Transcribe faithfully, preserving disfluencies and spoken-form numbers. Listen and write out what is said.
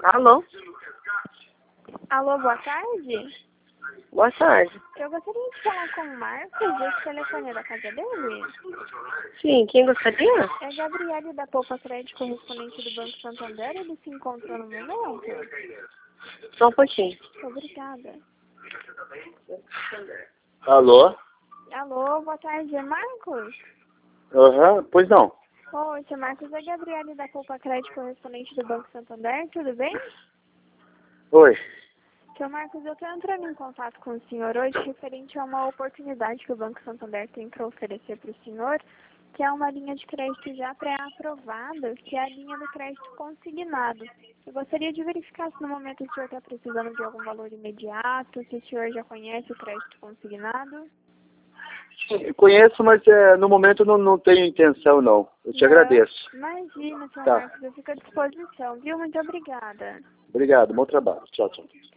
Alô? Alô, boa tarde. Boa tarde. Eu gostaria de falar com o Marcos, esse telefone é da casa dele? Sim, quem gostaria? É Gabriele da Poupa Crédito, correspondente do Banco Santander, ele se encontra no momento? Só um pouquinho. Obrigada. Alô? Alô, boa tarde, é Marcos? Aham, uhum, pois não. Oi, seu Marcos, é Gabriele da Poupa Crédito, correspondente do Banco Santander, tudo bem? Oi. Seu Marcos, eu estou entrando em contato com o senhor hoje referente a uma oportunidade que o Banco Santander tem para oferecer para o senhor, que é uma linha de crédito já pré-aprovada, que é a linha do crédito consignado. Eu gostaria de verificar se no momento o senhor está precisando de algum valor imediato, se o senhor já conhece o crédito consignado. Eu conheço, mas é, no momento não, não tenho intenção, não. Eu te Não, agradeço. imagina, seu Tá. Marcos, eu fico à disposição, viu? Muito obrigada. Obrigado, bom trabalho. Tchau, tchau.